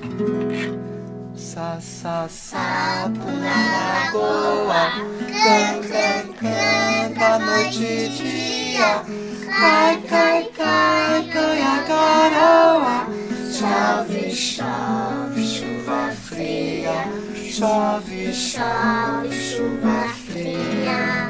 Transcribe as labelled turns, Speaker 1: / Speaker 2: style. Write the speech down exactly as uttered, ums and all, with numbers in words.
Speaker 1: Sa, sa, sapo na lagoa, can, can, canta noite e dia. Cai, cai, cai, cai a garoa. Chove, chove, chuva fria. Chove, chove, chuva fria.